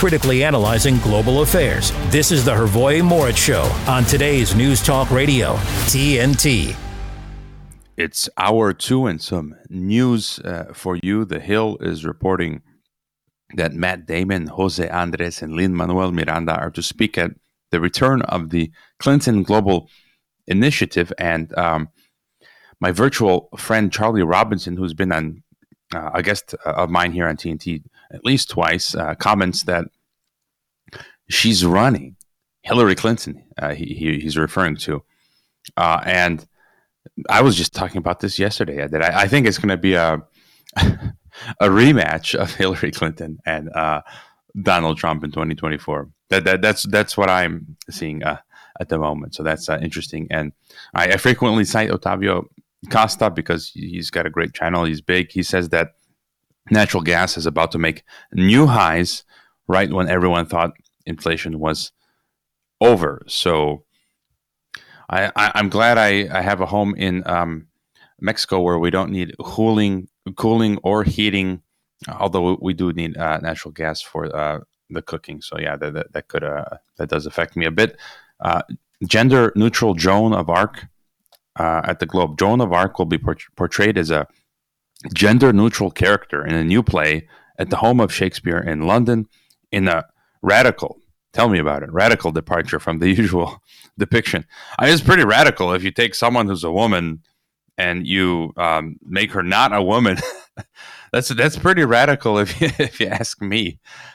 critically analyzing global affairs. This is the Hrvoje Morić Show on today's News Talk Radio, TNT. It's hour 2 and some news for you. The Hill is reporting that Matt Damon, Jose Andres, and Lin-Manuel Miranda are to speak at the return of the Clinton Global Initiative. And my virtual friend Charlie Robinson, who's been on a guest of mine here on TNT at least twice, comments that she's running Hillary Clinton, he's referring to. And I was just talking about this yesterday, that I think it's going to be a rematch of Hillary Clinton and Donald Trump in 2024. That's what I'm seeing at the moment. So that's interesting. And I frequently cite Otavio Costa because he's got a great channel. He's big. He says that natural gas is about to make new highs right when everyone thought inflation was over. So I'm glad I have a home in Mexico where we don't need cooling or heating, although we do need natural gas for the cooking. So yeah, that does affect me a bit. Gender neutral Joan of Arc at the Globe. Joan of Arc will be portrayed as a gender neutral character in a new play at the home of Shakespeare in London, in a radical. Tell me about it. Radical departure from the usual depiction. It's pretty radical if you take someone who's a woman and you make her not a woman. That's pretty radical if you ask me.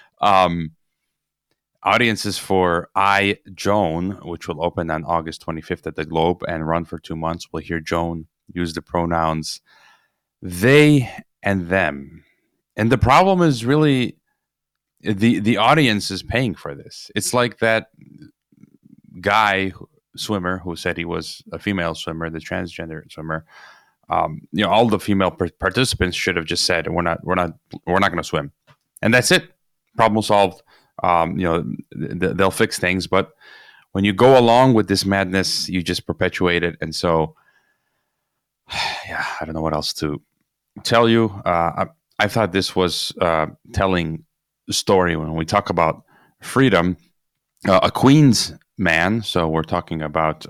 Audiences for I, Joan, which will open on August 25th at the Globe and run for 2 months, will hear Joan use the pronouns they and them. And the problem is really the audience is paying for this. It's like that guy swimmer who said he was a female swimmer, the transgender swimmer. All the female participants should have just said, we're not going to swim, and that's it. Problem solved. They'll fix things, but when you go along with this madness, you just perpetuate it. And so, yeah, I don't know what else to tell you. I thought this was telling story when we talk about freedom. A Queens man, so we're talking about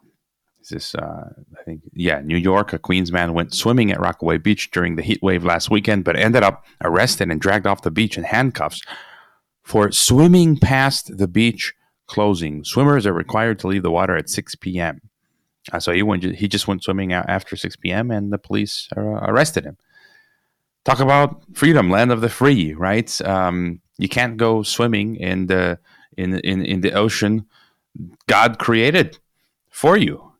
New York. A Queens man went swimming at Rockaway Beach during the heat wave last weekend, but ended up arrested and dragged off the beach in handcuffs for swimming past the beach closing. Swimmers are required to leave the water at 6 p.m. So he just went swimming out after 6 p.m. and the police arrested him. Talk about freedom, land of the free, right? You can't go swimming in the ocean God created for you.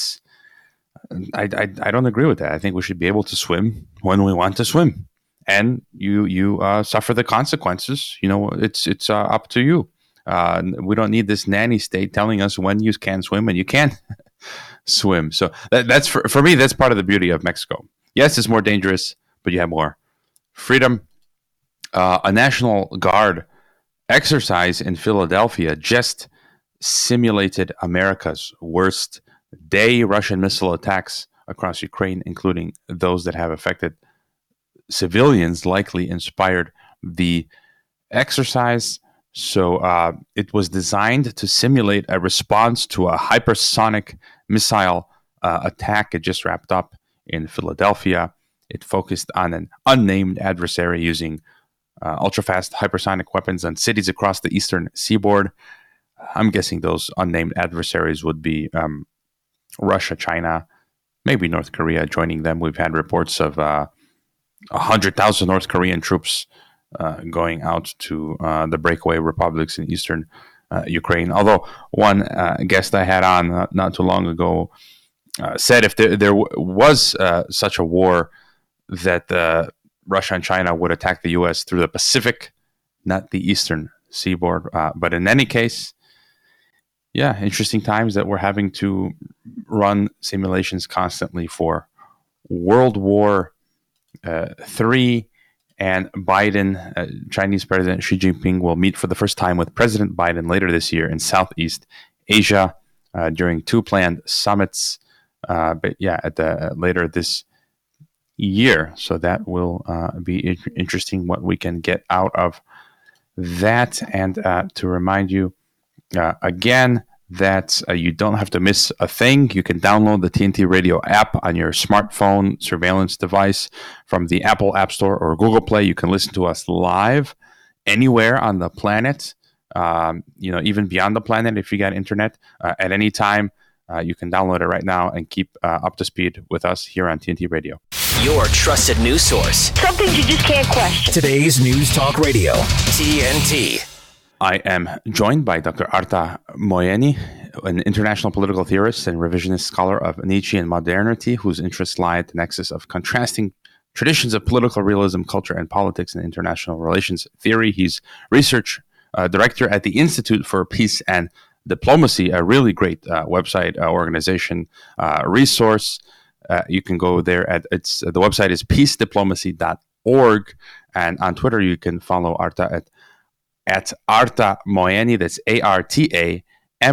I don't agree with that. I think we should be able to swim when we want to swim, and you suffer the consequences. It's up to you. We don't need this nanny state telling us when you can swim and you can't swim. So that's for me. That's part of the beauty of Mexico. Yes, it's more dangerous, but you have more freedom. A National Guard exercise in Philadelphia just simulated America's worst day. Russian missile attacks across Ukraine, including those that have affected civilians, likely inspired the exercise. So it was designed to simulate a response to a hypersonic missile attack. It just wrapped up in Philadelphia. It focused on an unnamed adversary using ultra-fast hypersonic weapons on cities across the eastern seaboard. I'm guessing those unnamed adversaries would be Russia, China, maybe North Korea joining them. We've had reports of 100,000 North Korean troops going out to the breakaway republics in eastern Ukraine. Although one guest I had on not too long ago said if there was such a war, that Russia and China would attack the U.S. through the Pacific, not the eastern seaboard. But in any case, yeah, interesting times that we're having to run simulations constantly for World War III. And Biden, Chinese President Xi Jinping, will meet for the first time with President Biden later this year in Southeast Asia during 2 planned summits. But yeah, later this year. So that will be interesting what we can get out of that, and to remind you again that you don't have to miss a thing. You can download the TNT Radio app on your smartphone surveillance device from the Apple App Store or Google Play. You can listen to us live anywhere on the planet, even beyond the planet if you got internet at any time. You can download it right now and keep up to speed with us here on TNT Radio. Your trusted news source. Something you just can't question. Today's News Talk Radio, TNT. I am joined by Dr. Arta Moieni, an international political theorist and revisionist scholar of Nietzschean modernity, whose interests lie at the nexus of contrasting traditions of political realism, culture, and politics and international relations theory. He's research director at the Institute for Peace and Diplomacy, a really great website, organization, resource. You can go there the website is peacediplomacy.org, and on Twitter you can follow Arta at Arta Moieni. That's ArtaMoeini.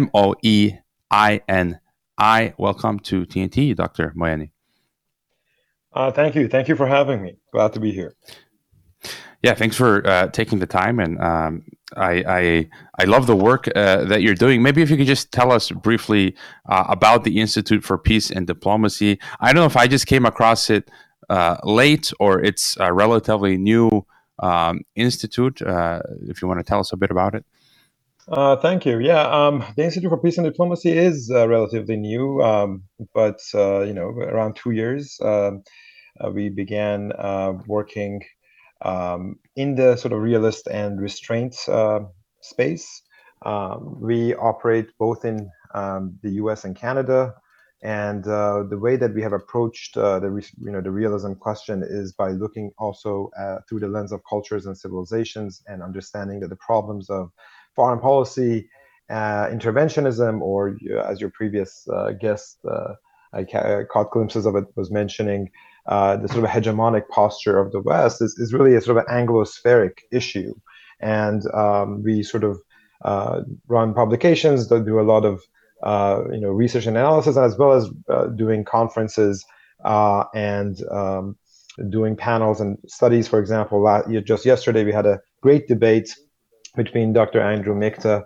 Welcome to TNT, Dr. Moieni. Thank you. Thank you for having me. Glad to be here. Yeah, thanks for taking the time, and I love the work that you're doing. Maybe if you could just tell us briefly about the Institute for Peace and Diplomacy. I don't know if I just came across it late or it's a relatively new institute. If you want to tell us a bit about it. Thank you. Yeah, the Institute for Peace and Diplomacy is relatively new, but around 2 years, we began working in the sort of realist and restraint space. We operate both in the U.S. and Canada, and the way that we have approached the realism question is by looking also through the lens of cultures and civilizations, and understanding that the problems of foreign policy, interventionism, or as your previous guest, I caught glimpses of it, was mentioning, the sort of hegemonic posture of the West is really a sort of Anglospheric issue. And we sort of run publications that do a lot of research and analysis, as well as doing conferences and doing panels and studies. For example, just yesterday we had a great debate between Dr. Andrew Mikta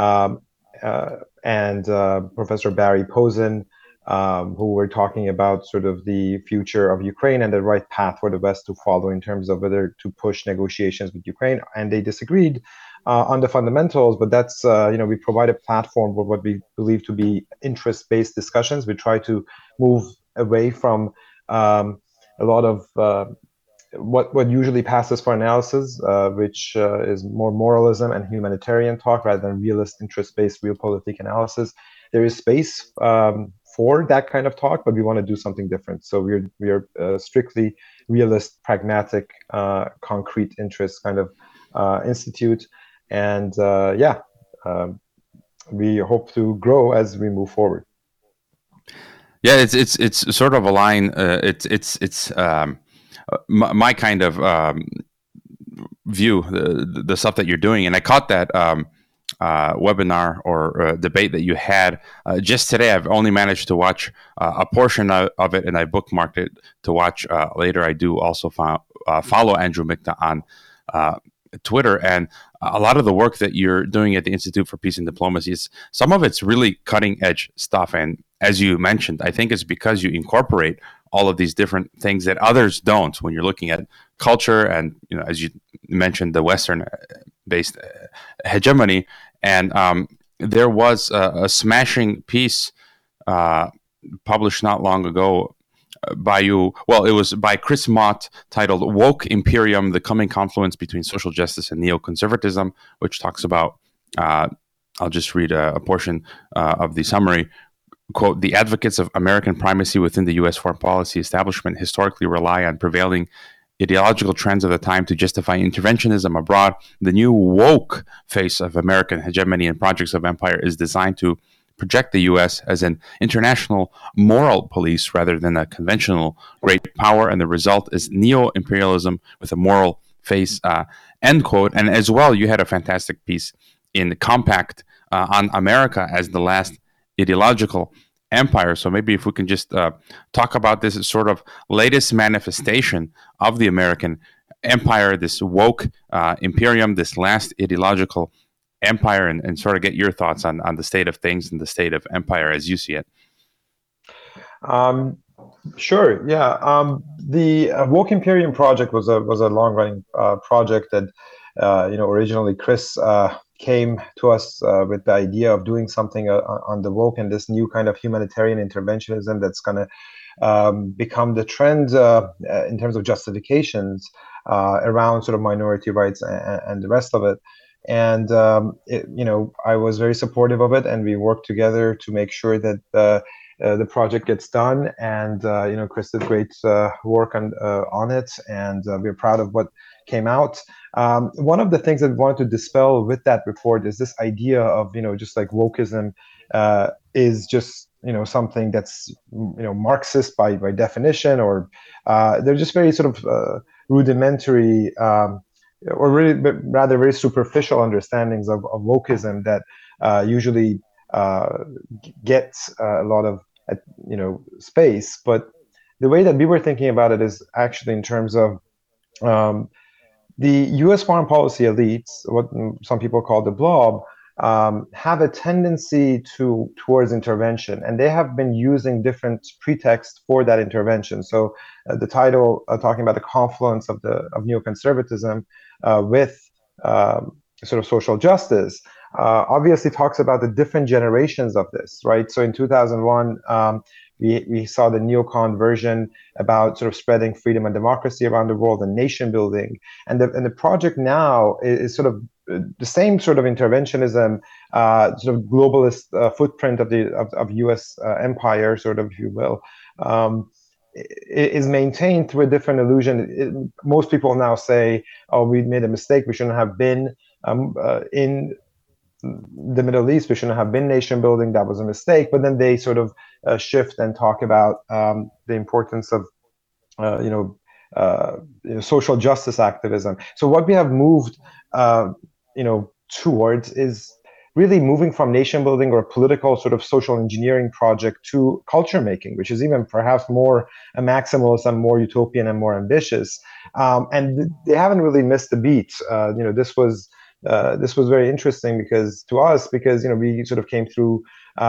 and Professor Barry Posen, who were talking about sort of the future of Ukraine and the right path for the West to follow in terms of whether to push negotiations with Ukraine. And they disagreed on the fundamentals, but that's, we provide a platform for what we believe to be interest-based discussions. We try to move away from a lot of what usually passes for analysis, which is more moralism and humanitarian talk rather than realist, interest-based, realpolitik analysis. There is space for that kind of talk, but we want to do something different. So we are strictly realist, pragmatic, concrete interest kind of institute, and we hope to grow as we move forward. Yeah, it's sort of a line. It's my kind of view, the stuff that you're doing, and I caught that webinar or debate that you had just today. I've only managed to watch a portion of it, and I bookmarked it to watch later. I do also follow Andrew Mikta on Twitter, and a lot of the work that you're doing at the Institute for Peace and Diplomacy, some of it's really cutting edge stuff. And as you mentioned, I think it's because you incorporate all of these different things that others don't when you're looking at culture and, as you mentioned, the Western-based hegemony. And there was a smashing piece published not long ago by you. Well, it was by Chris Mott, titled "Woke Imperium: The Coming Confluence Between Social Justice and Neoconservatism," which talks about, I'll just read a portion of the summary. Quote, "The advocates of American primacy within the U.S. foreign policy establishment historically rely on prevailing ideological trends of the time to justify interventionism abroad. The new woke face of American hegemony and projects of empire is designed to project the U.S. as an international moral police rather than a conventional great power, and the result is neo-imperialism with a moral face," end quote. And as well, you had a fantastic piece in the Compact on America as the last ideological empire. So maybe if we can just talk about this sort of latest manifestation of the American empire, this woke imperium, this last ideological empire, and sort of get your thoughts on the state of things and the state of empire as you see it. Sure. Yeah. The Woke Imperium project was a long running project that originally Chris came to us with the idea of doing something on the woke and this new kind of humanitarian interventionism that's going to become the trend in terms of justifications around sort of minority rights and the rest of it. And I was very supportive of it, and we worked together to make sure that the project gets done. And Chris did great work on it, and we're proud of what came out. One of the things that we wanted to dispel with that report is this idea of just like wokeism is just something that's Marxist by definition, or they're just very sort of rudimentary or really rather very superficial understandings of wokeism that usually gets a lot of space. But the way that we were thinking about it is actually in terms of the U.S. foreign policy elites, what some people call the blob, have a tendency towards intervention, and they have been using different pretexts for that intervention. So the title talking about the confluence of neoconservatism with sort of social justice obviously talks about the different generations of this, right? So in 2001, we saw the neocon version about sort of spreading freedom and democracy around the world and nation building, and the project now is sort of the same sort of interventionism, sort of globalist footprint of U.S. empire, sort of, if you will, is maintained through a different illusion. Most people now say, "Oh, we made a mistake. We shouldn't have been in the Middle East. We shouldn't have been nation building. That was a mistake." But then they sort of shift and talk about the importance of social justice activism. So what we have moved towards is really moving from nation building or political sort of social engineering project to culture making, which is even perhaps more a maximalist and more utopian and more ambitious. And they haven't really missed the beat. This was very interesting because we sort of came through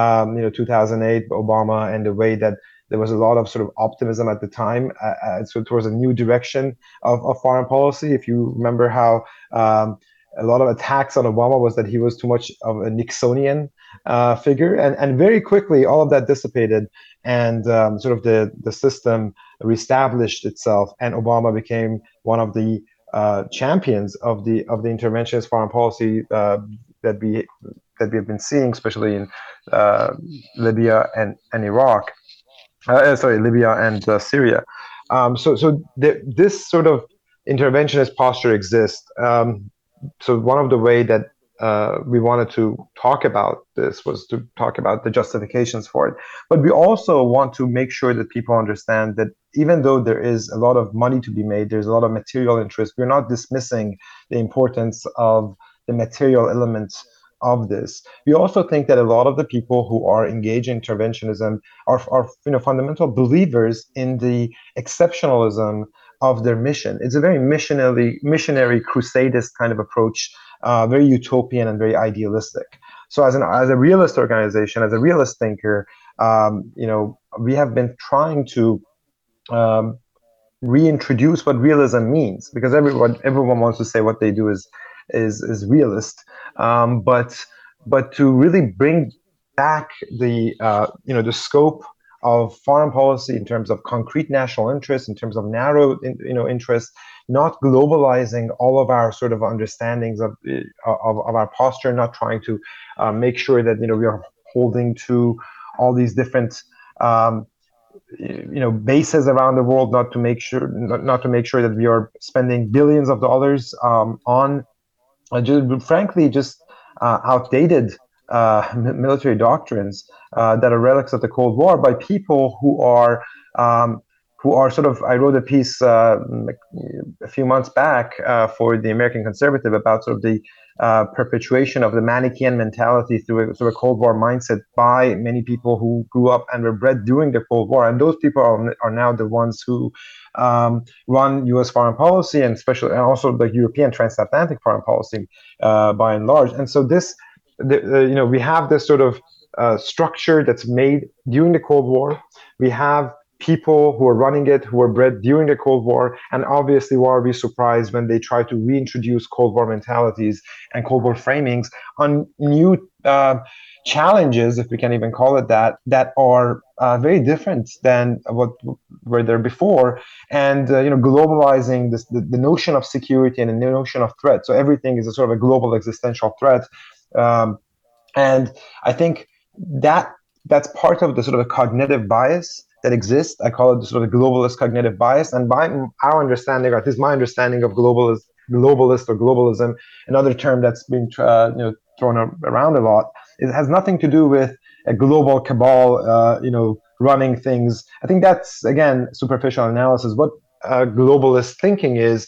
2008 Obama, and the way that there was a lot of sort of optimism at the time towards a new direction of foreign policy. If you remember how a lot of attacks on Obama was that he was too much of a Nixonian figure, and very quickly all of that dissipated, and sort of the system reestablished itself, and Obama became one of the champions of the interventionist foreign policy that we have been seeing, especially in Libya and Iraq. Libya and Syria. So this sort of interventionist posture exists. So one of the way that we wanted to talk about this was to talk about the justifications for it. But we also want to make sure that people understand that even though there is a lot of money to be made, there's a lot of material interest, we're not dismissing the importance of the material elements of this. We also think that a lot of the people who are engaged in interventionism are fundamental believers in the exceptionalism of their mission. It's a very missionary crusadist kind of approach, very utopian and very idealistic. So as a realist organization, as a realist thinker, we have been trying to reintroduce what realism means, because everyone wants to say what they do is realist, but to really bring back the scope of foreign policy in terms of concrete national interests, in terms of narrow interests, not globalizing all of our sort of understandings of our posture, not trying to make sure that we are holding to all these different bases around the world, not to make sure that we are spending billions of dollars on just outdated military doctrines that are relics of the Cold War by people who are who are sort of, I wrote a piece a few months back for the American Conservative about sort of the perpetuation of the Manichaean mentality through a sort of Cold War mindset by many people who grew up and were bred during the Cold War. And those people are now the ones who run U.S. foreign policy and also the European transatlantic foreign policy by and large. And so we have this sort of structure that's made during the Cold War. We have people who are running it, who were bred during the Cold War, and obviously why are we surprised when they try to reintroduce Cold War mentalities and Cold War framings on new challenges, if we can even call it that are very different than what were there before, and globalizing the notion of security and the notion of threat. So everything is a sort of a global existential threat, and I think that's part of the sort of a cognitive bias that exists. I call it the sort of globalist cognitive bias. And by our understanding, or at least my understanding of globalist or globalism, another term that's been thrown around a lot, it has nothing to do with a global cabal, running things. I think that's, again, superficial analysis. What globalist thinking is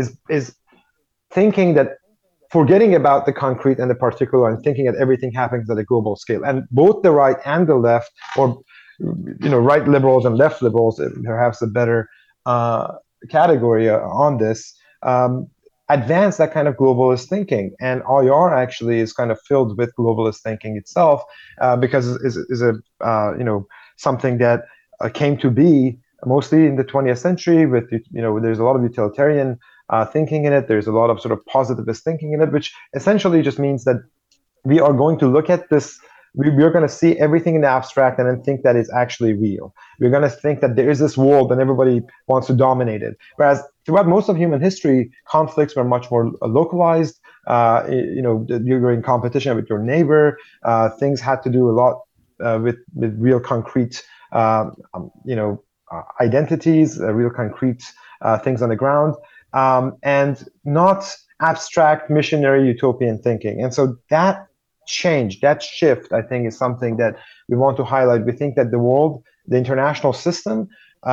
thinking that, forgetting about the concrete and the particular, and thinking that everything happens at a global scale. And both the right and the left, or right liberals and left liberals, perhaps a better category on this, advance that kind of globalist thinking. And IR actually is kind of filled with globalist thinking itself, because is something that came to be mostly in the 20th century with, there's a lot of utilitarian thinking in it. There's a lot of sort of positivist thinking in it, which essentially just means that we are going to look at this. We're going to see everything in the abstract and then think that it's actually real. We're going to think that there is this world and everybody wants to dominate it. Whereas throughout most of human history, conflicts were much more localized. You're in competition with your neighbor. Things had to do a lot with real concrete, identities, real concrete things on the ground, and not abstract missionary utopian thinking. And so that change, that shift, I think, is something that we want to highlight. We think that the world, the international system,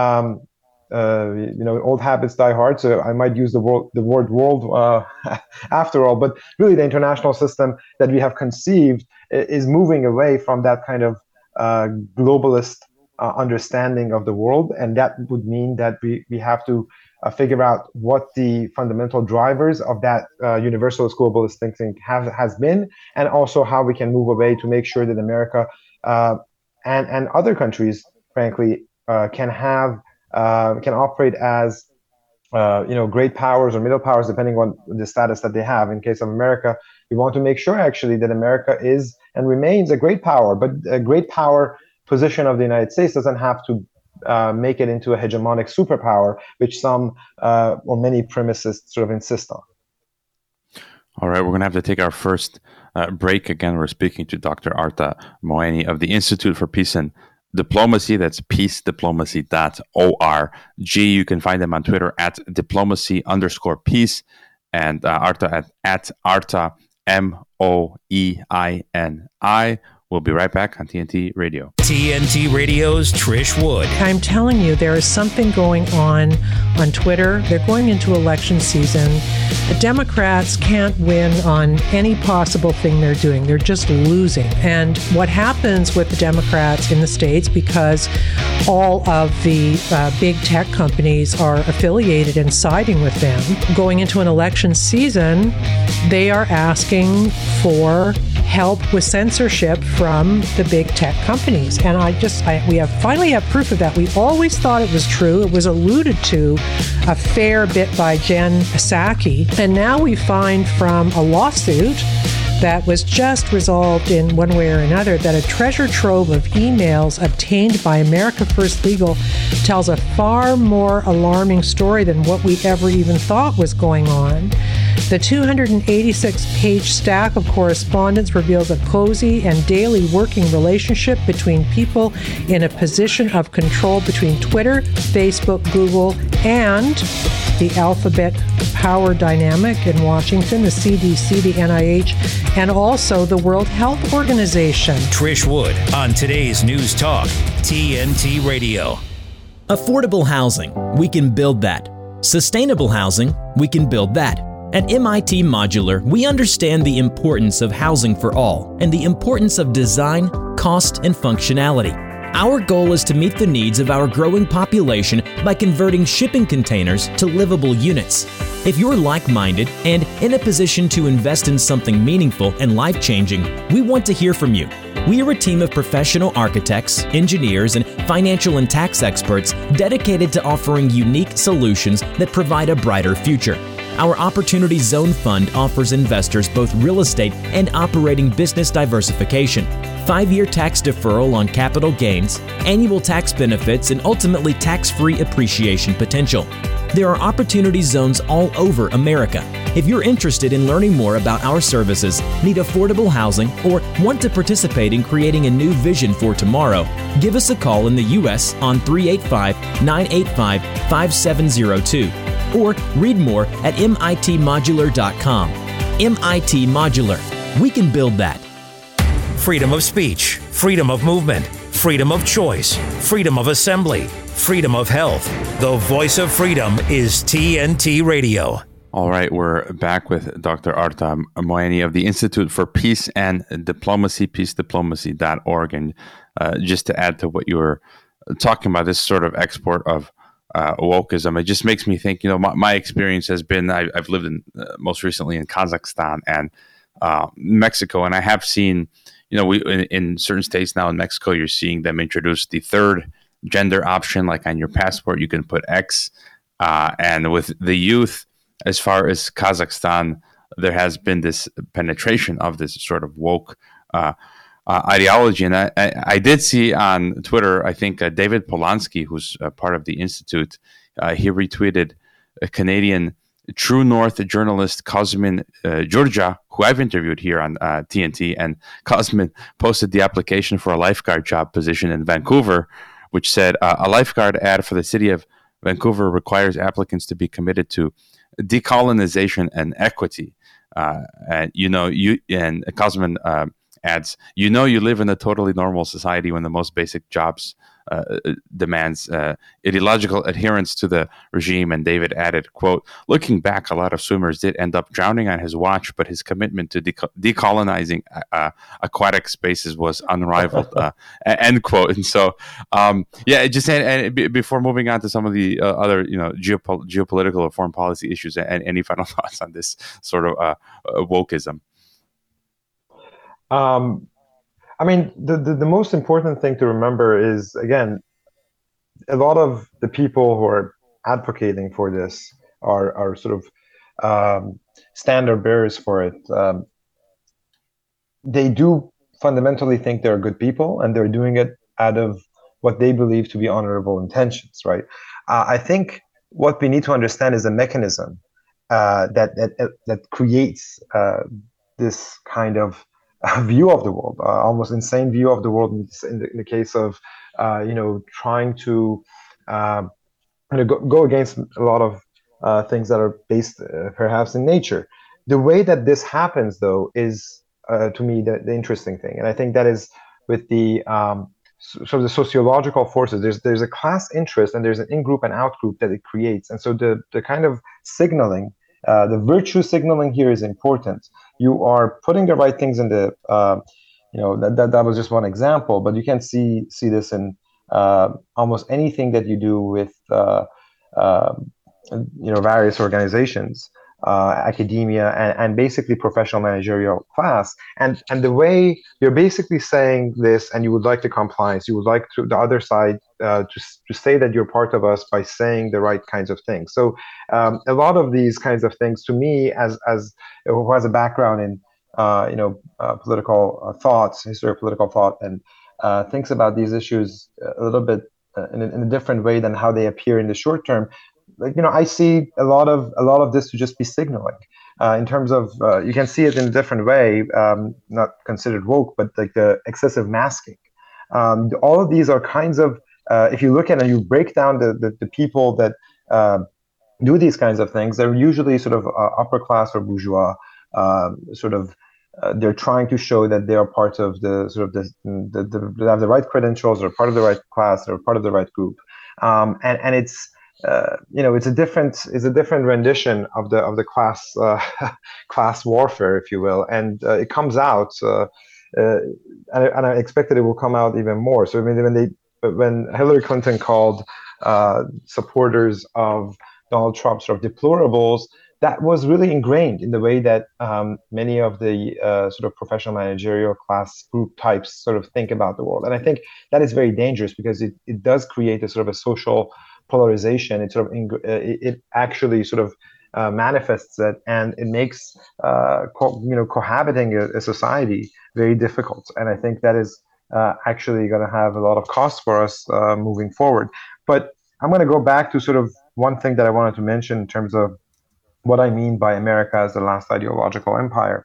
old habits die hard, so I might use the word world after all, but really the international system that we have conceived is moving away from that kind of globalist understanding of the world, and that would mean that we have to figure out what the fundamental drivers of that universalist globalist thinking has been, and also how we can move away to make sure that America and other countries, frankly, can operate as great powers or middle powers, depending on the status that they have. In case of America, we want to make sure actually that America is and remains a great power, but a great power position of the United States doesn't have to make it into a hegemonic superpower, which some or many premises sort of insist on. All right, we're going to have to take our first break. Again, we're speaking to Dr. Arta Moeni of the Institute for Peace and Diplomacy. That's peacediplomacy.org. You can find them on Twitter at diplomacy_peace, and Arta at Arta Moeini. We'll be right back on TNT Radio. TNT Radio's Trish Wood. I'm telling you, there is something going on Twitter. They're going into election season. The Democrats can't win on any possible thing they're doing. They're just losing. And what happens with the Democrats in the States, because all of the big tech companies are affiliated and siding with them, going into an election season, they are asking for help with censorship from the big tech companies. And we finally have proof of that. We always thought it was true. It was alluded to a fair bit by Jen Psaki. And now we find from a lawsuit that was just resolved in one way or another that a treasure trove of emails obtained by America First Legal tells a far more alarming story than what we ever even thought was going on. The 286-page stack of correspondence reveals a cozy and daily working relationship between people in a position of control between Twitter, Facebook, Google, and the alphabet power dynamic in Washington, the CDC, the NIH, and also the World Health Organization. Trish Wood on today's News Talk, TNT Radio. Affordable housing, we can build that. Sustainable housing, we can build that. At MIT Modular, we understand the importance of housing for all and the importance of design, cost, and functionality. Our goal is to meet the needs of our growing population by converting shipping containers to livable units. If you're like-minded and in a position to invest in something meaningful and life-changing, we want to hear from you. We are a team of professional architects, engineers, and financial and tax experts dedicated to offering unique solutions that provide a brighter future. Our Opportunity Zone Fund offers investors both real estate and operating business diversification, 5-year tax deferral on capital gains, annual tax benefits, and ultimately tax-free appreciation potential. There are opportunity zones all over America. If you're interested in learning more about our services, need affordable housing, or want to participate in creating a new vision for tomorrow, give us a call in the U.S. on 385-985-5702 or read more at mitmodular.com. MIT Modular. We can build that. Freedom of speech, freedom of movement, freedom of choice, freedom of assembly, freedom of health. The voice of freedom is TNT Radio. All right, we're back with Dr. Arta Moeni of the Institute for Peace and Diplomacy, peacediplomacy.org. And just to add to what you were talking about, this sort of export of wokeism, it just makes me think, my experience has been, I've lived in most recently in Kazakhstan and Mexico, and I have seen, in certain states now in Mexico, you're seeing them introduce the third gender option, like on your passport, you can put X. And with the youth, as far as Kazakhstan, there has been this penetration of this sort of woke ideology. And I did see on Twitter, I think David Polanski, who's part of the Institute, he retweeted a Canadian True North journalist Cosmin Georgia, who I've interviewed here on TNT. And Cosmin posted the application for a lifeguard job position in Vancouver, which said a lifeguard ad for the city of Vancouver requires applicants to be committed to decolonization and equity. And Cosmin adds, you live in a totally normal society when the most basic jobs demands ideological adherence to the regime. And David added, quote, looking back, a lot of swimmers did end up drowning on his watch, but his commitment to decolonizing aquatic spaces was unrivaled, end quote. And so, before moving on to some of the other, geopolitical or foreign policy issues, and any final thoughts on this sort of wokeism? The most important thing to remember is, again, a lot of the people who are advocating for this are sort of standard bearers for it. They do fundamentally think they're good people, and they're doing it out of what they believe to be honorable intentions, right? I think what we need to understand is a mechanism that creates this kind of view of the world, almost insane view of the world in the case of, trying to go against a lot of things that are based perhaps in nature. The way that this happens, though, is to me the interesting thing, and I think that is with the sort of the sociological forces. There's a class interest and there's an in-group and out-group that it creates, and so the kind of signaling. The virtue signaling here is important. You are putting the right things in the, that was just one example, but you can see this in almost anything that you do with, various organizations, academia, and basically professional managerial class. And the way you're basically saying this, and you would like to compliance, you would like to the other side to say that you're part of us by saying the right kinds of things. So a lot of these kinds of things, to me, as who has a background in political thoughts, history of political thought, and thinks about these issues a little bit in a different way than how they appear in the short term. I see a lot of this to just be signaling in terms of you can see it in a different way, not considered woke, but like the excessive masking. All of these are kinds of if you look at and you break down the people that do these kinds of things, they're usually sort of upper class or bourgeois. They're trying to show that they are part of the sort of they have the right credentials, or part of the right class, or part of the right group. And it's it's a different rendition of the class warfare, if you will, and it comes out, and I expected it will come out even more. So I mean, when Hillary Clinton called supporters of Donald Trump sort of deplorables, that was really ingrained in the way that many of the sort of professional managerial class group types sort of think about the world. And I think that is very dangerous because it does create a sort of a social polarization. It sort of it actually sort of manifests it, and it makes cohabiting a society very difficult. And I think that is actually going to have a lot of costs for us moving forward. But I'm going to go back to sort of one thing that I wanted to mention in terms of what I mean by America as the last ideological empire.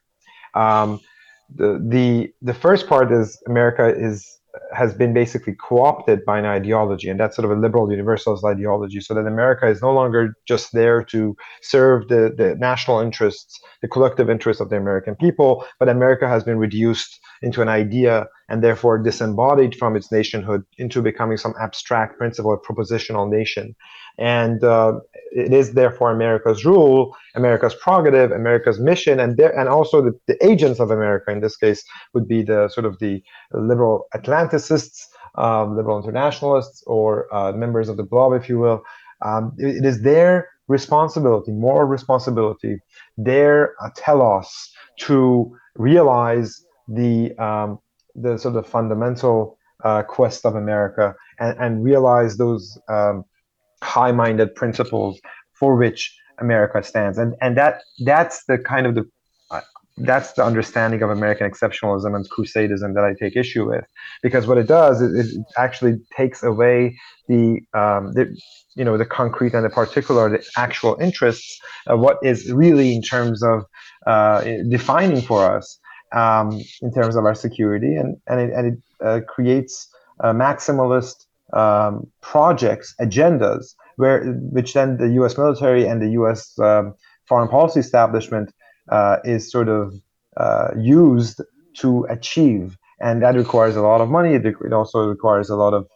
The first part is America has been basically co-opted by an ideology, and that's sort of a liberal universalist ideology, so that America is no longer just there to serve the national interests, the collective interests of the American people, but America has been reduced into an idea and therefore disembodied from its nationhood into becoming some abstract principle, a propositional nation. And it is therefore America's rule, America's prerogative, America's mission, and also the agents of America in this case would be the sort of the liberal Atlanticists, liberal internationalists, or members of the blob, if you will. It is their responsibility, moral responsibility, their telos to realize the sort of fundamental quest of America and realize those high-minded principles for which America stands, and that's the kind of that's the understanding of American exceptionalism and crusadism that I take issue with, because what it does is it actually takes away the concrete and the particular, the actual interests of what is really in terms of defining for us in terms of our security, and it creates maximalist projects, agendas, which then the U.S. military and the U.S. Foreign policy establishment is sort of used to achieve, and that requires a lot of money. It also requires a lot of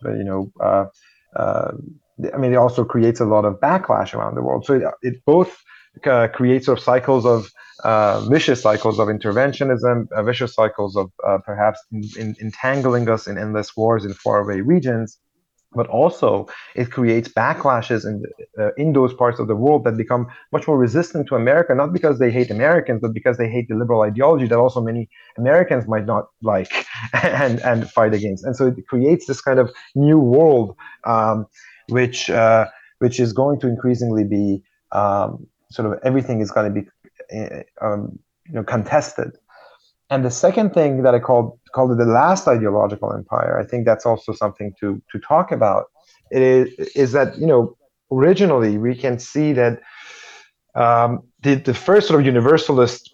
it also creates a lot of backlash around the world. So it both creates sort of cycles of vicious cycles of interventionism, vicious cycles of perhaps entangling us in endless wars in faraway regions. But also it creates backlashes in those parts of the world that become much more resistant to America, not because they hate Americans, but because they hate the liberal ideology that also many Americans might not like and fight against. And so it creates this kind of new world, which is going to increasingly be sort of everything is going to be contested. And the second thing that I called it the last ideological empire, I think that's also something to talk about. It is that, originally we can see that the first sort of universalist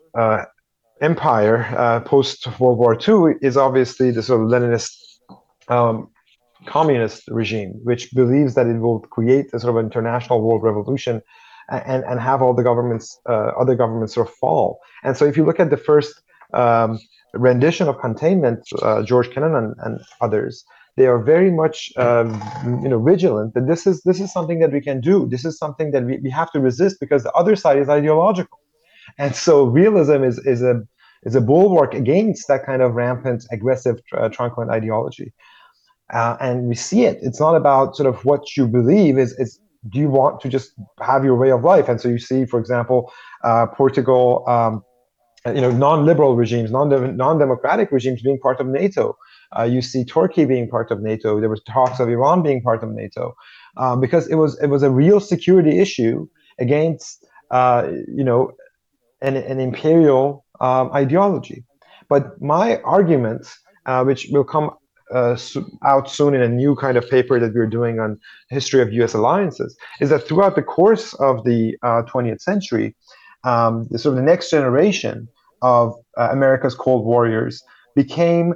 empire post World War II is obviously the sort of Leninist communist regime, which believes that it will create a sort of international world revolution and have all the governments, other governments sort of fall. And so if you look at the first rendition of containment, George Kennan and others, they are very much vigilant that this is something that we can do. This is something that we have to resist because the other side is ideological. And so realism is a bulwark against that kind of rampant, aggressive, truculent ideology. And we see it. It's not about sort of what you believe. It's do you want to just have your way of life? And so you see, for example, Portugal, non-liberal regimes, non-democratic regimes being part of NATO. You see Turkey being part of NATO. There was talks of Iran being part of NATO, because it was a real security issue against an imperial ideology. But my argument, which will come out soon in a new kind of paper that we're doing on history of U.S. alliances, is that throughout the course of the 20th century, the next generation of America's Cold Warriors became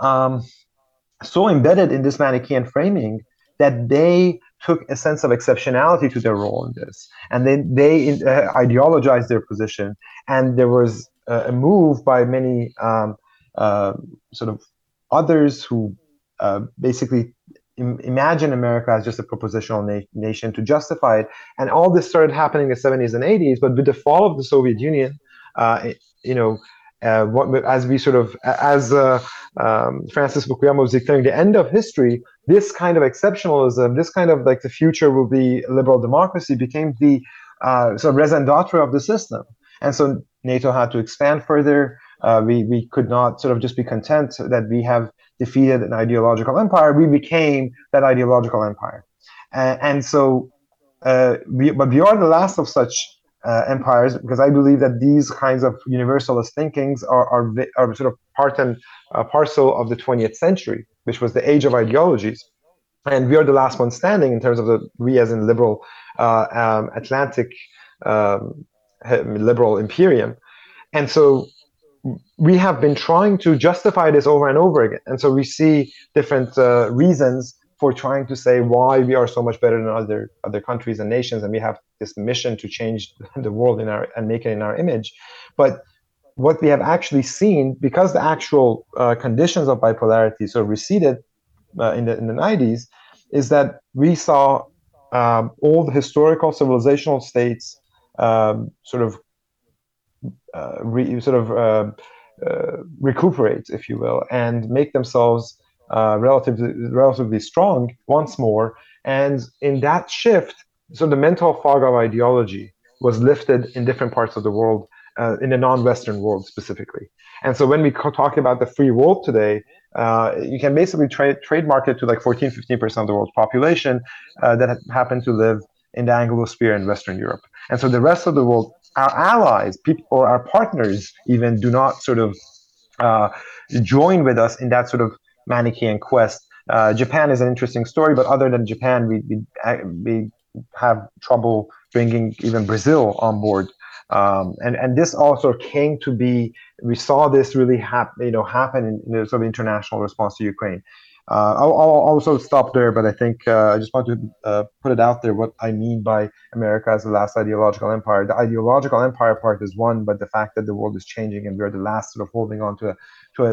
so embedded in this Manichaean framing that they took a sense of exceptionality to their role in this, and they ideologized their position. And there was a move by many sort of others who basically imagine America as just a propositional nation to justify it. And all this started happening in the 70s and 80s. But with the fall of the Soviet Union, as Francis Fukuyama was declaring the end of history, this kind of exceptionalism, this kind of like the future will be liberal democracy, became the sort of raison d'etre of the system. And so NATO had to expand further. We could not sort of just be content that we have defeated an ideological empire. We became that ideological empire. But we are the last of such empires, because I believe that these kinds of universalist thinkings are sort of part and parcel of the 20th century, which was the age of ideologies. And we are the last one standing in terms of we as in liberal Atlantic liberal imperium. And so we have been trying to justify this over and over again. And so we see different reasons for trying to say why we are so much better than other countries and nations, and we have this mission to change the world and make it in our image. But what we have actually seen, because the actual conditions of bipolarity sort of receded in the 90s, is that we saw all the historical civilizational states recuperate, if you will, and make themselves relatively strong once more. And in that shift, so the mental fog of ideology was lifted in different parts of the world, in the non-Western world specifically. And so when we talk about the free world today, you can basically trademark it to like 14-15% of the world's population that happen to live in the Anglosphere in Western Europe. And so the rest of the world, our allies, people, or our partners even, do not sort of join with us in that sort of Manichaean quest. Japan is an interesting story, but other than Japan, we have trouble bringing even Brazil on board. And this also came to be. We saw this really happen in the sort of international response to Ukraine. I'll also stop there, but I think I just want to put it out there what I mean by America as the last ideological empire. The ideological empire part is one, but the fact that the world is changing and we are the last sort of holding on to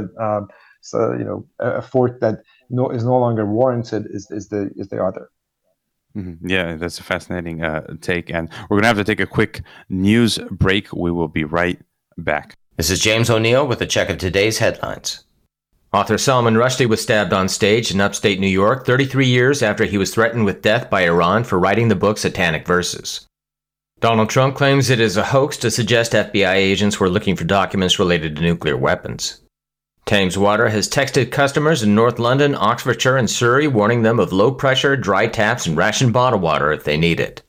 a fort that is no longer warranted is the other. Mm-hmm. Yeah, that's a fascinating take, and we're gonna have to take a quick news break. We will be right back. This is James O'Neill with a check of today's headlines. Author Salman Rushdie was stabbed on stage in upstate New York 33 years after he was threatened with death by Iran for writing the book Satanic Verses. Donald Trump claims it is a hoax to suggest FBI agents were looking for documents related to nuclear weapons. Thames Water has texted customers in North London, Oxfordshire, and Surrey, warning them of low-pressure, dry taps, and rationed bottled water if they need it.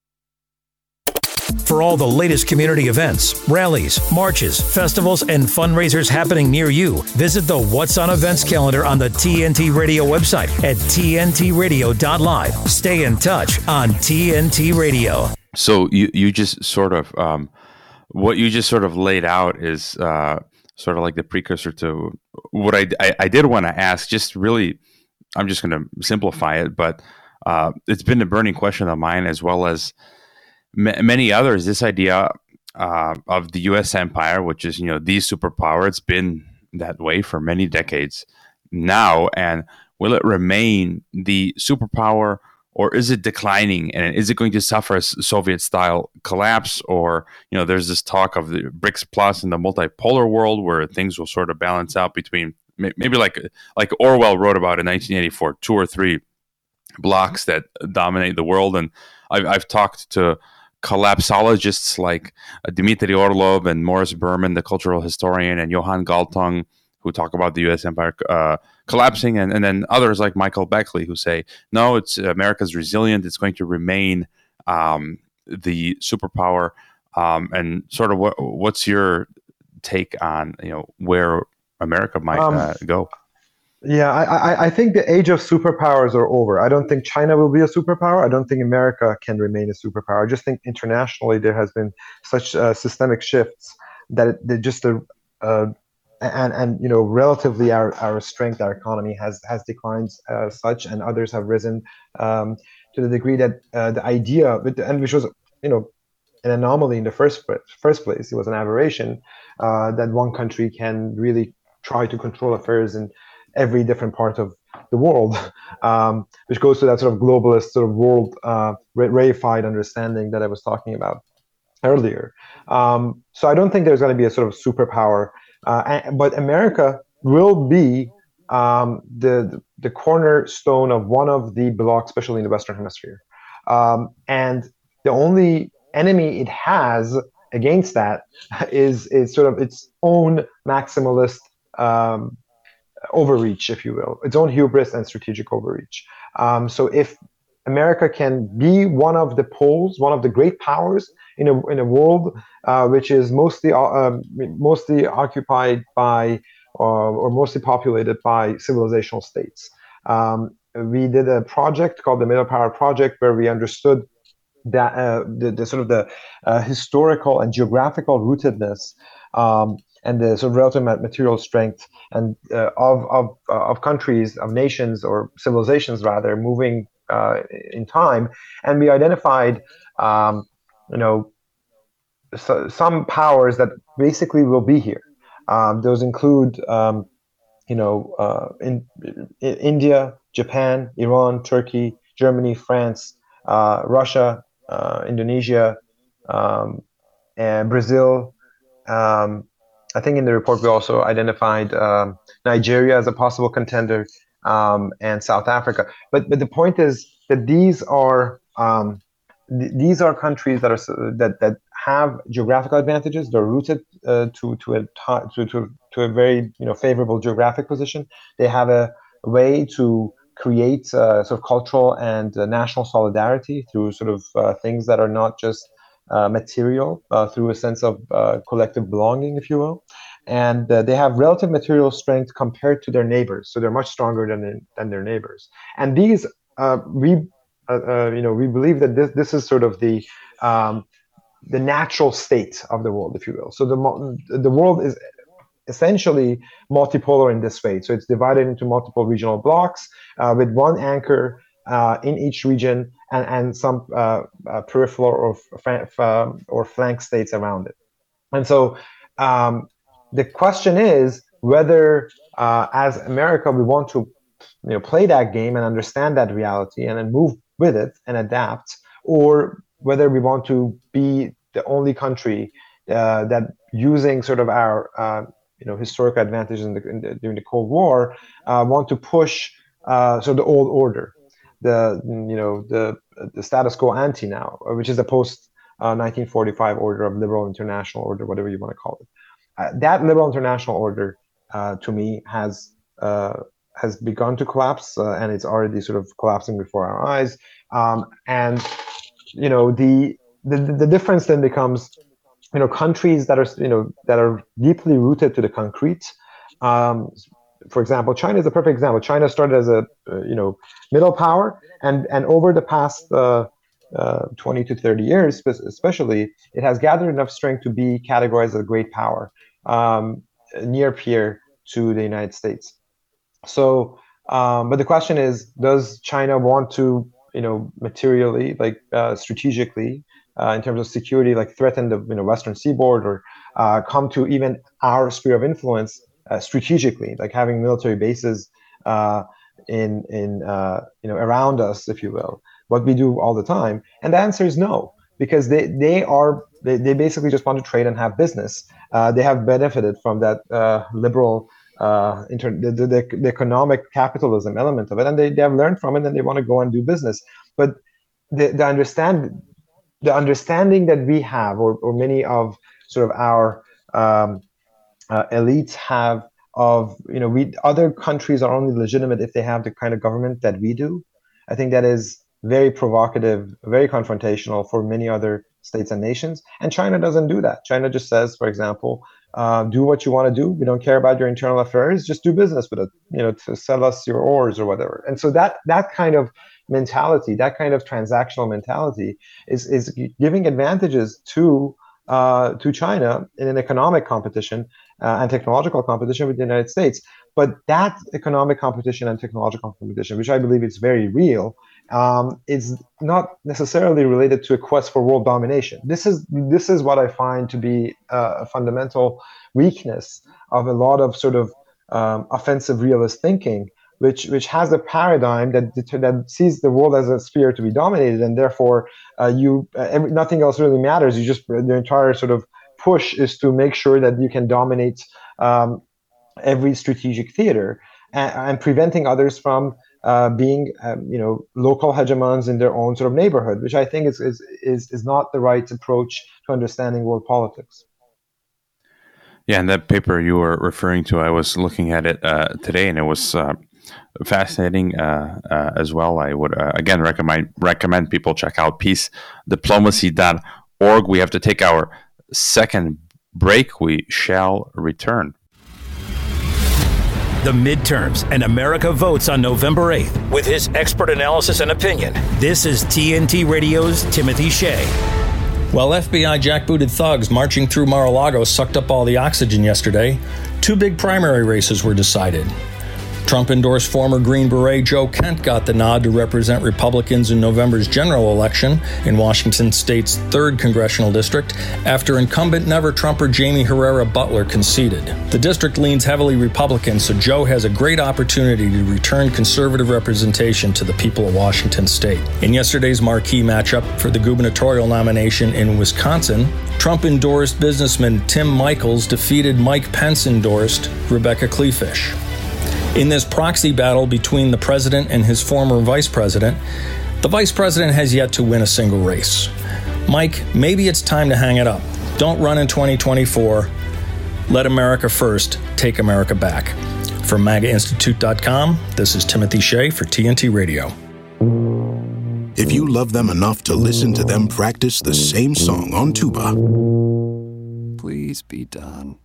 For all the latest community events, rallies, marches, festivals, and fundraisers happening near you, visit the What's on Events calendar on the TNT Radio website at tntradio.live. Stay in touch on TNT Radio. So you just sort of what you just sort of laid out is sort of like the precursor to what I did want to ask. Just really, I'm just going to simplify it, but it's been a burning question of mine as well as many others. This idea of the U.S. empire, which is the superpower, it's been that way for many decades now, and will it remain the superpower? Or is it declining, and is it going to suffer a Soviet-style collapse? Or, there's this talk of the BRICS Plus in the multipolar world where things will sort of balance out between maybe like Orwell wrote about in 1984, 2 or 3 blocks that dominate the world. And I've talked to collapsologists like Dmitry Orlov and Morris Berman, the cultural historian, and Johan Galtung, who talk about the U.S. empire collapsing, and then others like Michael Beckley, who say, no, it's America's resilient. It's going to remain the superpower. And sort of what's your take on where America might go? Yeah, I think the age of superpowers are over. I don't think China will be a superpower. I don't think America can remain a superpower. I just think internationally there has been such systemic shifts that relatively our strength, our economy has declined such, and others have risen to the degree that the idea, which was an anomaly in the first place, it was an aberration, that one country can really try to control affairs in every different part of the world, which goes to that sort of globalist, sort of world reified understanding that I was talking about earlier. So I don't think there's going to be a sort of superpower, but America will be the cornerstone of one of the blocs, especially in the Western Hemisphere. And the only enemy it has against that is sort of its own maximalist overreach, if you will, its own hubris and strategic overreach. So if America can be one of the poles, one of the great powers in a world which is mostly occupied by or mostly populated by civilizational states. We did a project called the Middle Power Project, where we understood that the sort of the historical and geographical rootedness and the sort of relative material strength and of countries, of nations, or civilizations rather, moving in time, and we identified some powers that basically will be here. Those include India, Japan, Iran, Turkey, Germany, France, Russia, Indonesia, and Brazil. I think in the report we also identified Nigeria as a possible contender, and South Africa. But the point is that these are countries that have geographical advantages. They're rooted to a very favorable geographic position. They have a way to create sort of cultural and national solidarity through sort of things that are not just material, through a sense of collective belonging, if you will. And they have relative material strength compared to their neighbors, so they're much stronger than their neighbors. And these we believe that this is sort of the natural state of the world, if you will. So the world is essentially multipolar in this way. So it's divided into multiple regional blocks with one anchor in each region and some peripheral or flank states around it. And so the question is whether, as America, we want to play that game and understand that reality and then move with it and adapt, or whether we want to be the only country that, using sort of our historical advantages during the Cold War, want to push sort of the old order, the status quo ante now, which is the post 1945 order of liberal international order, whatever you want to call it. That liberal international order, to me, has begun to collapse, and it's already sort of collapsing before our eyes. And the difference then becomes, countries that are deeply rooted to the concrete. For example, China is a perfect example. China started as a middle power, and over the past 20 to 30 years, especially, it has gathered enough strength to be categorized as a great power, near peer to the United States. So, but the question is, does China want to, materially, like strategically, in terms of security, like threaten the Western seaboard, or come to even our sphere of influence strategically, like having military bases around us, if you will, what we do all the time? And the answer is no, because they basically just want to trade and have business. They have benefited from that liberal the economic capitalism element of it, and they have learned from it, and they want to go and do business. But the understanding that we have, or many of sort of our elites have, of other countries are only legitimate if they have the kind of government that we do. I think that is very provocative, very confrontational for many other states and nations. And China doesn't do that. China just says, for example, do what you want to do. We don't care about your internal affairs. Just do business with it, to sell us your ores or whatever. And so that kind of mentality, that kind of transactional mentality is giving advantages to China in an economic competition and technological competition with the United States. But that economic competition and technological competition, which I believe is very real, is not necessarily related to a quest for world domination. This is what I find to be a fundamental weakness of a lot of sort of offensive realist thinking, which has a paradigm that sees the world as a sphere to be dominated, and therefore nothing else really matters. The entire sort of push is to make sure that you can dominate every strategic theater, and preventing others from being local hegemons in their own sort of neighborhood, which I think is not the right approach to understanding world politics. Yeah, and that paper you were referring to, I was looking at it today, and it was fascinating as well. I would again recommend people check out peacediplomacy.org. We have to take our second break. We shall return. The midterms, and America votes on November 8th. With his expert analysis and opinion, this is TNT Radio's Timothy Shea. While FBI jackbooted thugs marching through Mar-a-Lago sucked up all the oxygen yesterday, two big primary races were decided. Trump-endorsed former Green Beret Joe Kent got the nod to represent Republicans in November's general election in Washington State's 3rd Congressional District after incumbent never-Trumper Jamie Herrera Butler conceded. The district leans heavily Republican, so Joe has a great opportunity to return conservative representation to the people of Washington State. In yesterday's marquee matchup for the gubernatorial nomination in Wisconsin, Trump-endorsed businessman Tim Michels defeated Mike Pence-endorsed Rebecca Kleefisch. In this proxy battle between the president and his former vice president, the vice president has yet to win a single race. Mike, maybe it's time to hang it up. Don't run in 2024. Let America first take America back. From MAGAInstitute.com, this is Timothy Shea for TNT Radio. If you love them enough to listen to them practice the same song on tuba, please be done.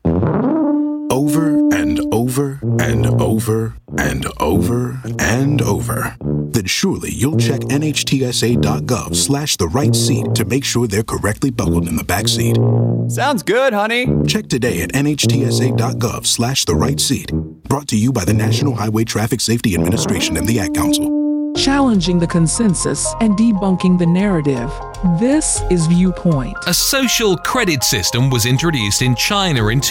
Over and over and over and over and over, then surely you'll check NHTSA.gov/the right seat to make sure they're correctly buckled in the back seat. Sounds good, honey. Check today at NHTSA.gov/the right seat. Brought to you by the National Highway Traffic Safety Administration and the Ad Council. Challenging the consensus and debunking the narrative. This is Viewpoint. A social credit system was introduced in China in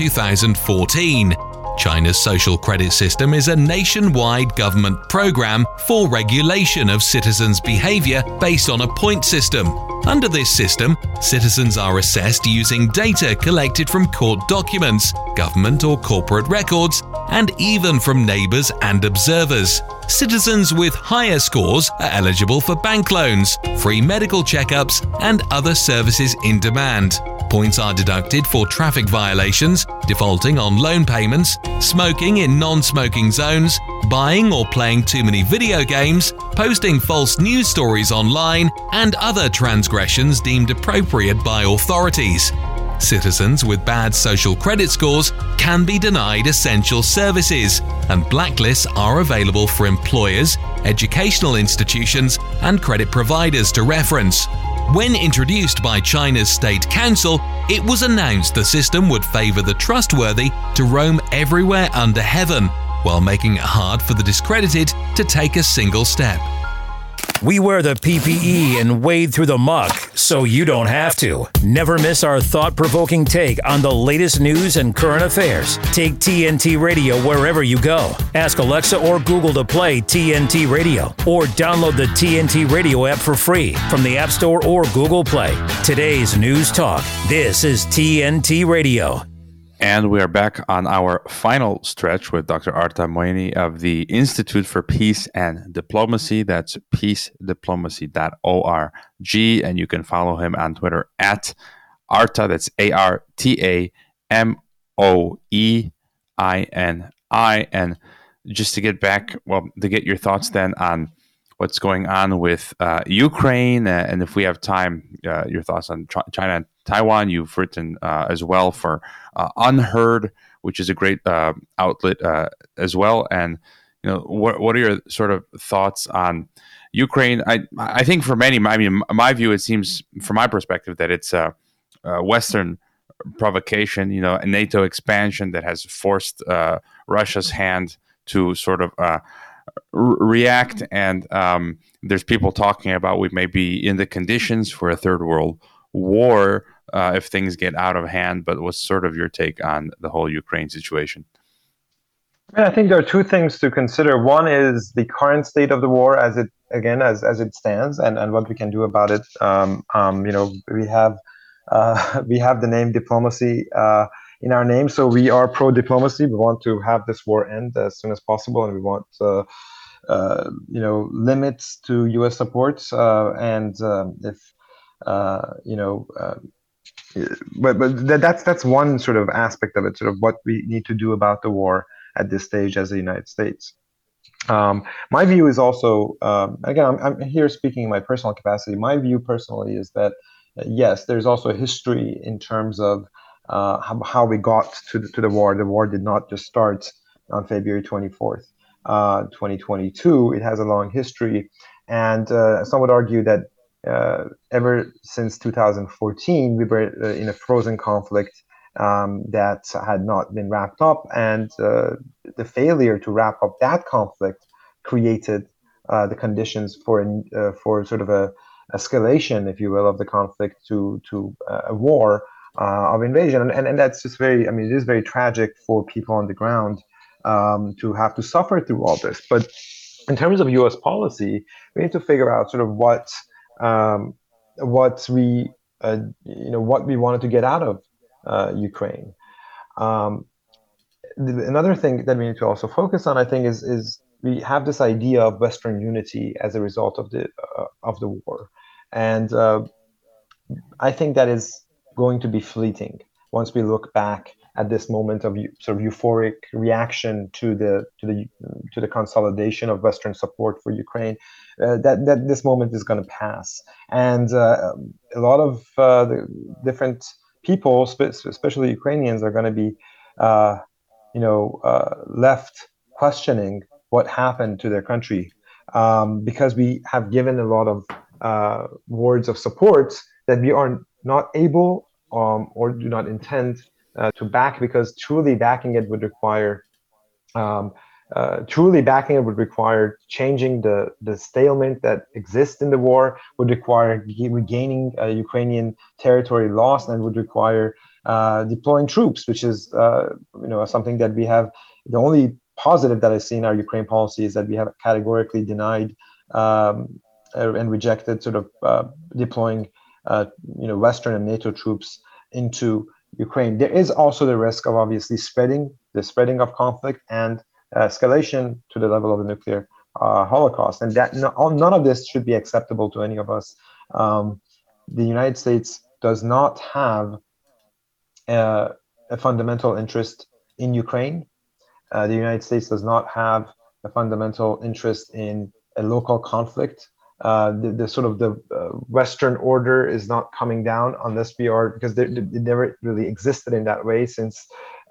2014. China's social credit system is a nationwide government program for regulation of citizens' behavior based on a point system. Under this system, citizens are assessed using data collected from court documents, government or corporate records, and even from neighbors and observers. Citizens with higher scores are eligible for bank loans, free medical checkups, and other services in demand. Points are deducted for traffic violations, defaulting on loan payments, smoking in non-smoking zones, buying or playing too many video games, posting false news stories online, and other transgressions deemed appropriate by authorities. Citizens with bad social credit scores can be denied essential services, and blacklists are available for employers, educational institutions, and credit providers to reference. When introduced by China's State Council, it was announced the system would favor the trustworthy to roam everywhere under heaven, while making it hard for the discredited to take a single step. We wear the PPE and wade through the muck so you don't have to. Never miss our thought-provoking take on the latest news and current affairs. Take TNT Radio wherever you go. Ask Alexa or Google to play TNT Radio, or download the TNT Radio app for free from the App Store or Google Play. Today's News Talk. This is TNT Radio. And we are back on our final stretch with Dr. Arta Moini of the Institute for Peace and Diplomacy. That's peacediplomacy.org. And you can follow him on Twitter at Arta. That's ARTAMOEINI. And just to get back, to get your thoughts then on what's going on with Ukraine, and if we have time, your thoughts on China and Taiwan. You've written as well for Unheard, which is a great outlet as well. And what are your sort of thoughts on Ukraine? I think for many, my view, it seems from my perspective that it's a Western provocation, a NATO expansion that has forced Russia's hand to sort of react. And there's people talking about we may be in the conditions for a third world war if things get out of hand. But what's sort of your take on the whole Ukraine situation? I think there are two things to consider. One is the current state of the war as it stands, and what we can do about it. We have the name diplomacy in our name, so we are pro-diplomacy. We want to have this war end as soon as possible, and we want limits to U.S. support, but that's one sort of aspect of it, sort of what we need to do about the war at this stage as the United States. My view is also, again, I'm here speaking in my personal capacity. My view personally is that, yes, there's also a history in terms of how we got to the war. The war did not just start on February 24th, 2022. It has a long history. And some would argue that ever since 2014, we were in a frozen conflict that had not been wrapped up, and the failure to wrap up that conflict created the conditions for sort of a escalation, if you will, of the conflict to a war of invasion, and that's just very. I mean, it is very tragic for people on the ground to have to suffer through all this. But in terms of U.S. policy, we need to figure out sort of what we wanted to get out of Ukraine. Another thing that we need to also focus on, I think, is we have this idea of Western unity as a result of the war, and I think that is going to be fleeting once we look back at this moment of sort of euphoric reaction to the consolidation of Western support for Ukraine. That this moment is going to pass, and a lot of the different people, especially Ukrainians, are going to be, left questioning what happened to their country, because we have given a lot of words of support that we are not able or do not intend to back, because truly backing it would require changing the stalemate that exists in the war, would require regaining Ukrainian territory lost, and would require deploying troops, which is something that we have. The only positive that I see in our Ukraine policy is that we have categorically denied and rejected sort of deploying Western and NATO troops into Ukraine. There is also the risk of obviously spreading of conflict and escalation to the level of a nuclear holocaust, and that none of this should be acceptable to any of us. The United States does not have a fundamental interest in Ukraine. The United States does not have a fundamental interest in a local conflict. The Western order is not coming down unless we are, because it never really existed in that way since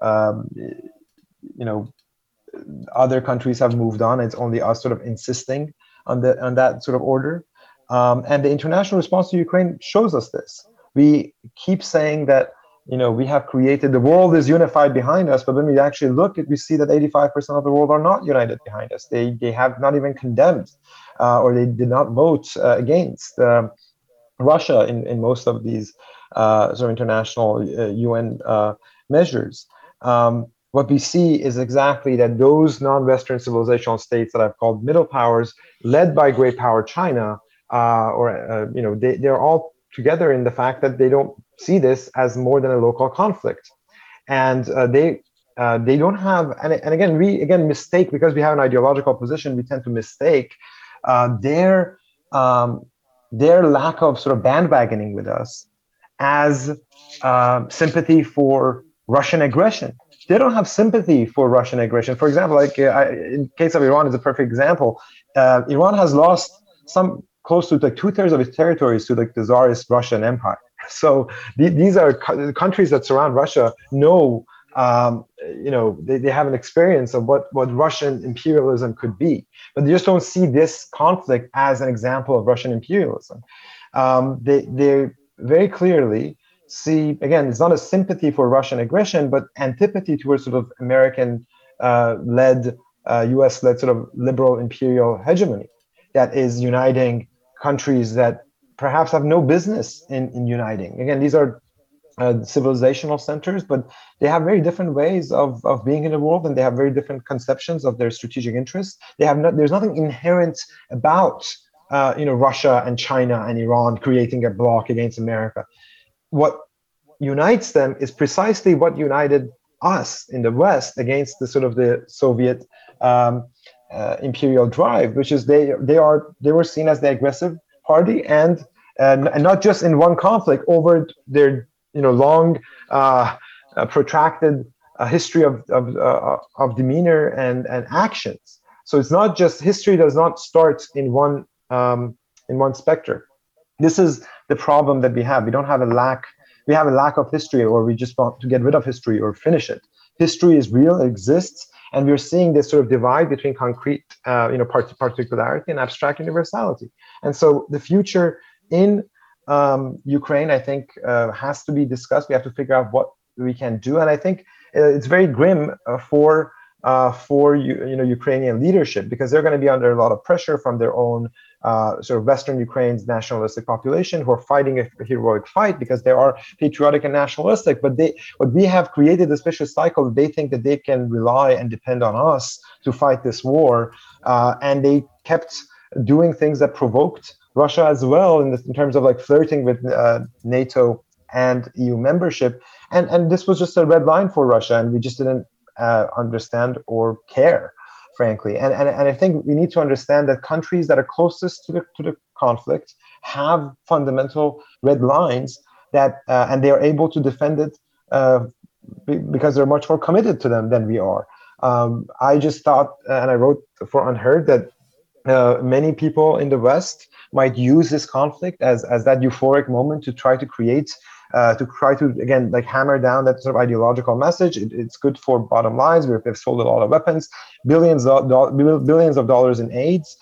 other countries have moved on. It's only us sort of insisting on that sort of order. And the international response to Ukraine shows us this. We keep saying that we have created, the world is unified behind us, but when we actually look, we see that 85% of the world are not united behind us. They have not even condemned or they did not vote against Russia in most of these sort of international UN measures. What we see is exactly that those non-Western civilizational states that I've called middle powers, led by great power China, they're all together in the fact that they don't see this as more than a local conflict, and they don't have. And again, we mistake, because we have an ideological position. We tend to mistake their lack of sort of bandwagoning with us as sympathy for Russian aggression. They don't have sympathy for Russian aggression. For example, in case of Iran is a perfect example. Iran has lost close to like 2/3 of its territories to like the Tsarist Russian Empire. So these are countries that surround Russia. They have an experience of what Russian imperialism could be, but they just don't see this conflict as an example of Russian imperialism. They very clearly see, again, it's not a sympathy for Russian aggression, but antipathy towards sort of American-led, US-led sort of liberal imperial hegemony that is uniting countries that perhaps have no business in uniting. Again, these are civilizational centers, but they have very different ways of being in the world, and they have very different conceptions of their strategic interests. There's nothing inherent about Russia and China and Iran creating a bloc against America. What unites them is precisely what united us in the West against the sort of the Soviet imperial drive, which is they were seen as the aggressive party, and not just in one conflict, over their long protracted history of demeanor and actions. So it's not just, history does not start in one spectrum. This is the problem that we have. We have a lack of history, or we just want to get rid of history or finish it. History is real, it exists, and we're seeing this sort of divide between concrete particularity and abstract universality. And so the future in Ukraine, I think, has to be discussed. We have to figure out what we can do, and I think it's very grim for Ukrainian leadership, because they're going to be under a lot of pressure from their own sort of Western Ukraine's nationalistic population, who are fighting a heroic fight because they are patriotic and nationalistic. But we have created this vicious cycle. They think that they can rely and depend on us to fight this war, and they kept doing things that provoked Russia as well, in terms of like flirting with NATO and EU membership, and this was just a red line for Russia, and we just didn't understand or care, frankly. And I think we need to understand that countries that are closest to the conflict have fundamental red lines that, and they are able to defend it because they're much more committed to them than we are. I just thought, and I wrote for Unheard, that many people in the West might use this conflict as that euphoric moment to try to create, again, like hammer down that sort of ideological message. It's good for bottom lines. We've sold a lot of weapons, billions of dollars in aids,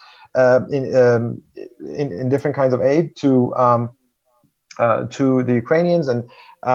in different kinds of aid to the Ukrainians, and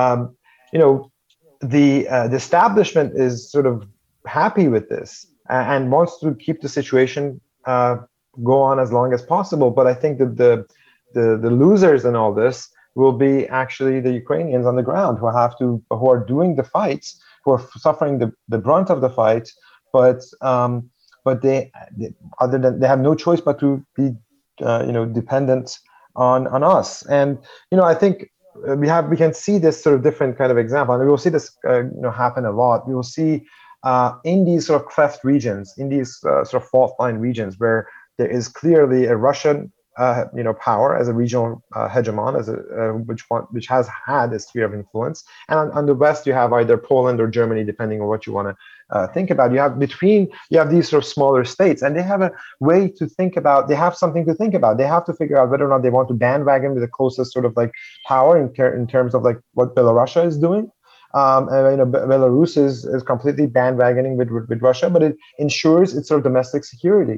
the establishment is sort of happy with this and wants to keep the situation go on as long as possible. But I think that the losers in all this will be actually the Ukrainians on the ground, who are doing the fights, who are suffering the brunt of the fight, but they have no choice but to be dependent on us. And I think we can see this sort of different kind of example, and we will see this happen a lot. We will see in these sort of cleft regions, in these sort of fault line regions, where there is clearly a Russian power as a regional hegemon, which has had a sphere of influence, and on the West you have either Poland or Germany, depending on what you want to think about. You have these sort of smaller states, and they have a way to think about. They have something to think about. They have to figure out whether or not they want to bandwagon with the closest sort of like power in terms of like what Belarus is doing. Belarus is completely bandwagoning with Russia, but it ensures its sort of domestic security.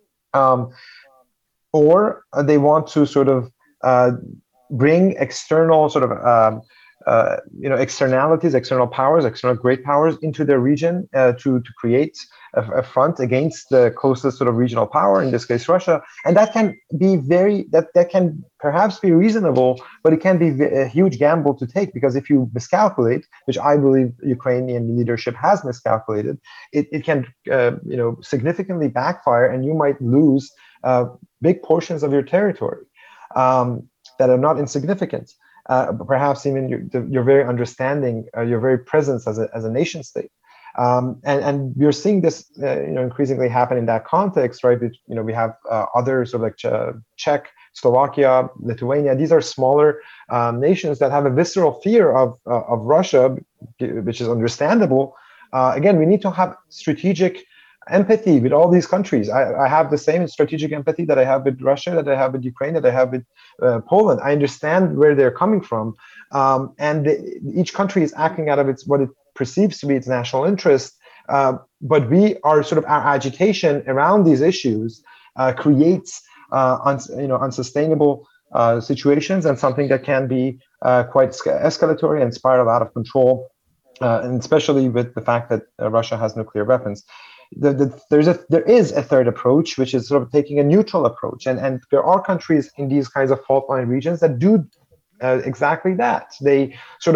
Or they want to sort of bring external sort of externalities, external powers, external great powers into their region to create a front against the closest sort of regional power, in this case Russia. And that can be that can perhaps be reasonable, but it can be a huge gamble to take, because if you miscalculate, which I believe Ukrainian leadership has miscalculated, it can significantly backfire, and you might lose big portions of your territory that are not insignificant. Perhaps even your very understanding, your very presence as a nation state, and we're seeing this increasingly happen in that context, right? We have other sort of like Czech, Slovakia, Lithuania. These are smaller nations that have a visceral fear of Russia, which is understandable. Again, we need to have strategic empathy with all these countries. I have the same strategic empathy that I have with Russia, that I have with Ukraine, that I have with Poland. I understand where they're coming from, and each country is acting out of what it perceives to be its national interest. But we are sort of, our agitation around these issues creates unsustainable situations, and something that can be quite escalatory and spiral out of control, and especially with the fact that Russia has nuclear weapons. There is a third approach, which is sort of taking a neutral approach, and there are countries in these kinds of fault line regions that do exactly that. They sort of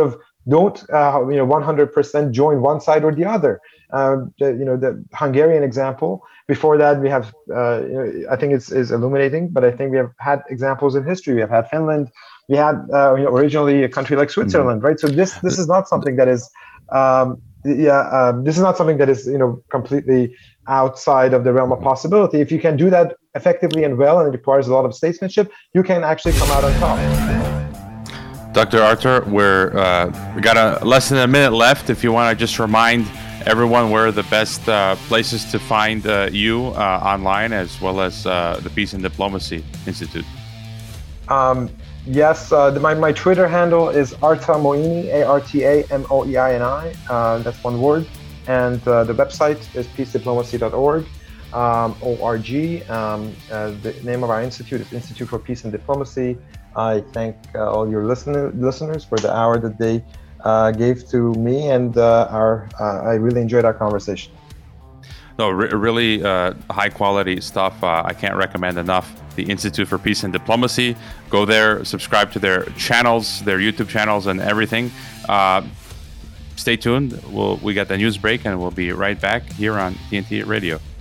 don't 100% join one side or the other. The Hungarian example. Before that, we have I think it's illuminating, but I think we have had examples in history. We have had Finland. We had originally a country like Switzerland, right? So this is not something that is this is not something that is completely outside of the realm of possibility. If you can do that effectively and well, and it requires a lot of statesmanship, you can actually come out on top. Dr. Artur, we got less than a minute left. If you want to just remind everyone where the best places to find you online, as well as the Peace and Diplomacy Institute. Yes, my Twitter handle is Arta Moini, ARTAMOEINI. That's one word. And the website is peacediplomacy.org. ORG. The name of our institute is Institute for Peace and Diplomacy. I thank all your listeners for the hour that they gave to me, and I really enjoyed our conversation. No, really high quality stuff. I can't recommend enough the Institute for Peace and Diplomacy. Go there, subscribe to their channels, their YouTube channels, and everything. Stay tuned. We got the news break, and we'll be right back here on TNT Radio.